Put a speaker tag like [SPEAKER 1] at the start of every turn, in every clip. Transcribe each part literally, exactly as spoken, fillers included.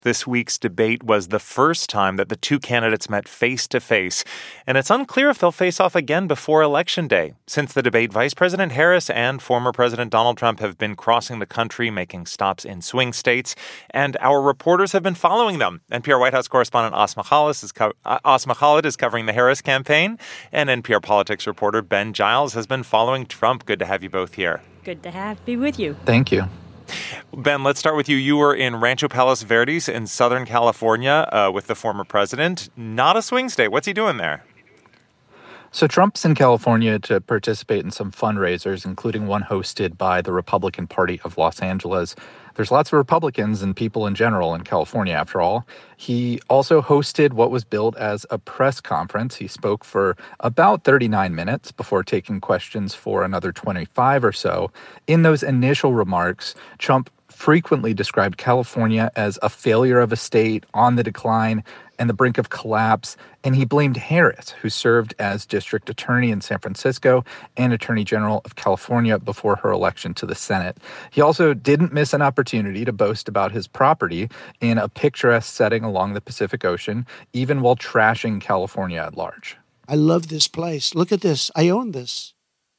[SPEAKER 1] This week's debate was the first time that the two candidates met face-to-face, and it's unclear if they'll face off again before Election Day. Since the debate, Vice President Harris and former President Donald Trump have been crossing the country, making stops in swing states, and our reporters have been following them. N P R White House correspondent Asma Khalid is, co- uh, Asma Khalid is covering the Harris campaign, and N P R politics reporter Ben Giles has been following Trump. Good to have you both here.
[SPEAKER 2] Good to have be with you.
[SPEAKER 3] Thank you.
[SPEAKER 1] Ben, let's start with you. You were in Rancho Palos Verdes in Southern California uh, with the former president. Not a swing state. What's he doing there?
[SPEAKER 3] So Trump's in California to participate in some fundraisers, including one hosted by the Republican Party of Los Angeles. There's lots of Republicans and people in general in California, after all. He also hosted what was billed as a press conference. He spoke for about thirty-nine minutes before taking questions for another twenty-five or so. In those initial remarks, Trump frequently described California as a failure of a state, on the decline, and the brink of collapse. And he blamed Harris, who served as district attorney in San Francisco and attorney general of California before her election to the Senate. He also didn't miss an opportunity to boast about his property in a picturesque setting along the Pacific Ocean, even while trashing California at large.
[SPEAKER 4] I love this place. Look at this. I own this.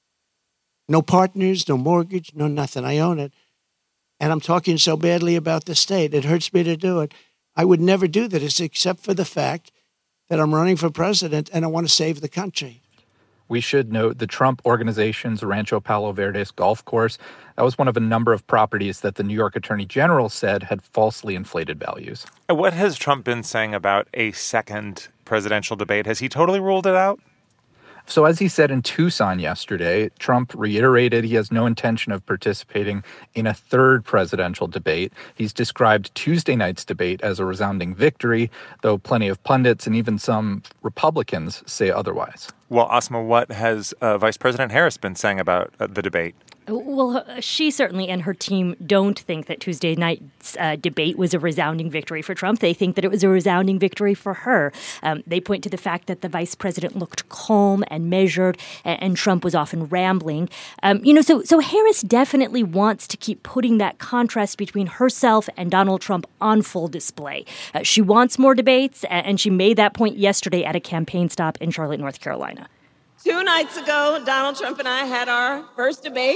[SPEAKER 4] No partners, no mortgage, no nothing. I own it. And I'm talking so badly about the state. It hurts me to do it. I would never do that except for the fact that I'm running for president and I want to save the country.
[SPEAKER 3] We should note the Trump organization's Rancho Palos Verdes golf course. That was one of a number of properties that the New York Attorney General said had falsely inflated values.
[SPEAKER 1] What has Trump been saying about a second presidential debate? Has he totally ruled it out?
[SPEAKER 3] So as he said in Tucson yesterday, Trump reiterated he has no intention of participating in a third presidential debate. He's described Tuesday night's debate as a resounding victory, though plenty of pundits and even some Republicans say otherwise.
[SPEAKER 1] Well, Asma, what has uh, Vice President Harris been saying about uh, the debate?
[SPEAKER 2] Well, she certainly and her team don't think that Tuesday night's uh, debate was a resounding victory for Trump. They think that it was a resounding victory for her. Um, they point to the fact that the vice president looked calm and measured, and, and Trump was often rambling. Um, you know, so so Harris definitely wants to keep putting that contrast between herself and Donald Trump on full display. Uh, she wants more debates, and she made that point yesterday at a campaign stop in Charlotte, North Carolina.
[SPEAKER 5] Two nights ago, Donald Trump and I had our first debate.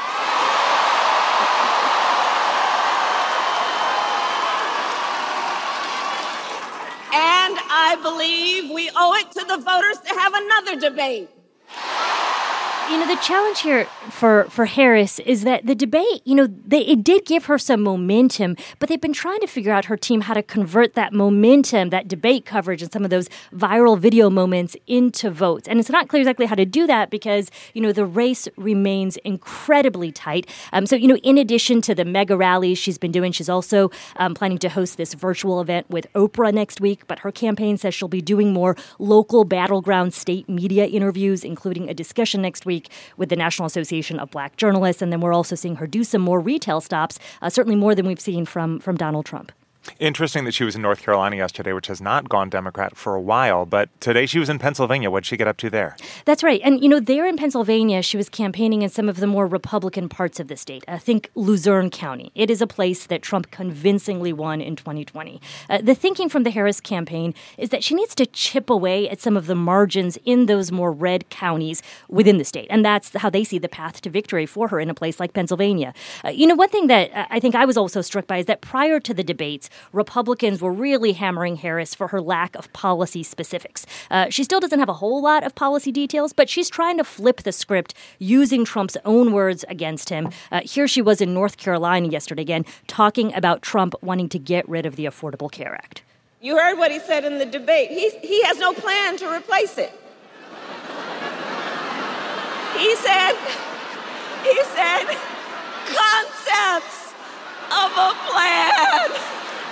[SPEAKER 5] And I believe we owe it to the voters to have another debate.
[SPEAKER 2] You know, the challenge here for, for Harris is that the debate, you know, they, it did give her some momentum, but they've been trying to figure out, her team, how to convert that momentum, that debate coverage and some of those viral video moments into votes. And it's not clear exactly how to do that because, you know, the race remains incredibly tight. Um, so, you know, in addition to the mega rallies she's been doing, she's also um, planning to host this virtual event with Oprah next week. But her campaign says she'll be doing more local battleground state media interviews, including a discussion next week with the National Association of Black Journalists. And then we're also seeing her do some more retail stops, uh, certainly more than we've seen from, from Donald Trump.
[SPEAKER 1] Interesting that she was in North Carolina yesterday, which has not gone Democrat for a while. But today she was in Pennsylvania. What did she get up to there?
[SPEAKER 2] That's right. And, you know, there in Pennsylvania, she was campaigning in some of the more Republican parts of the state. I think Luzerne County. It is a place that Trump convincingly won in twenty twenty. Uh, the thinking from the Harris campaign is that she needs to chip away at some of the margins in those more red counties within the state. And that's how they see the path to victory for her in a place like Pennsylvania. Uh, you know, one thing that uh, I think I was also struck by is that prior to the debates, Republicans were really hammering Harris for her lack of policy specifics. Uh, she still doesn't have a whole lot of policy details, but she's trying to flip the script using Trump's own words against him. Uh, here she was in North Carolina yesterday again, talking about Trump wanting to get rid of the Affordable Care Act.
[SPEAKER 5] You heard what he said in the debate. He, he has no plan to replace it. He said, he said, concepts of a plan.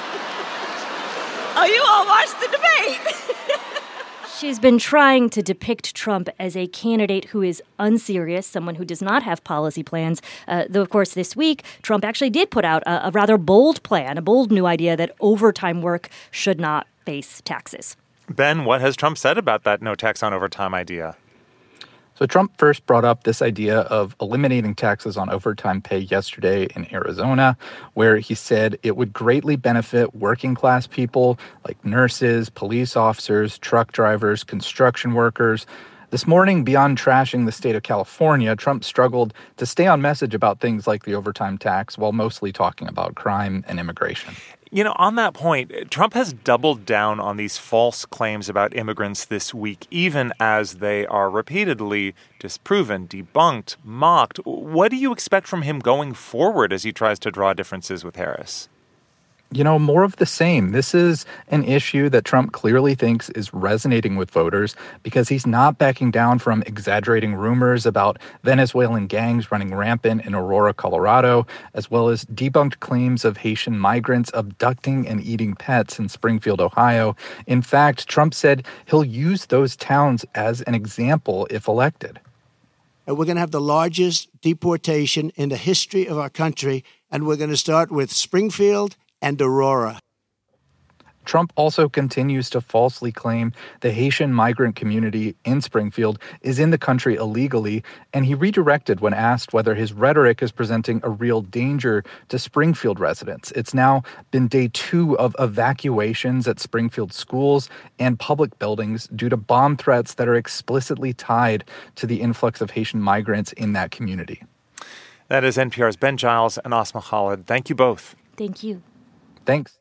[SPEAKER 5] Oh, you all watched the debate.
[SPEAKER 2] She's been trying to depict Trump as a candidate who is unserious, someone who does not have policy plans. Uh, though, of course, this week, Trump actually did put out a, a rather bold plan, a bold new idea that overtime work should not face taxes.
[SPEAKER 1] Ben, what has Trump said about that no tax on overtime idea?
[SPEAKER 3] So Trump first brought up this idea of eliminating taxes on overtime pay yesterday in Arizona, where he said it would greatly benefit working class people like nurses, police officers, truck drivers, construction workers. This morning, beyond trashing the state of California, Trump struggled to stay on message about things like the overtime tax while mostly talking about crime and immigration.
[SPEAKER 1] You know, on that point, Trump has doubled down on these false claims about immigrants this week, even as they are repeatedly disproven, debunked, mocked. What do you expect from him going forward as he tries to draw differences with Harris?
[SPEAKER 3] You know, more of the same. This is an issue that Trump clearly thinks is resonating with voters because he's not backing down from exaggerating rumors about Venezuelan gangs running rampant in Aurora, Colorado, as well as debunked claims of Haitian migrants abducting and eating pets in Springfield, Ohio. In fact, Trump said he'll use those towns as an example if elected.
[SPEAKER 4] And we're going to have the largest deportation in the history of our country, and we're going to start with Springfield and Aurora.
[SPEAKER 3] Trump also continues to falsely claim the Haitian migrant community in Springfield is in the country illegally, and he redirected when asked whether his rhetoric is presenting a real danger to Springfield residents. It's now been day two of evacuations at Springfield schools and public buildings due to bomb threats that are explicitly tied to the influx of Haitian migrants in that community.
[SPEAKER 1] That is N P R's Ben Giles and Asma Khalid. Thank you both.
[SPEAKER 2] Thank you.
[SPEAKER 3] Thanks.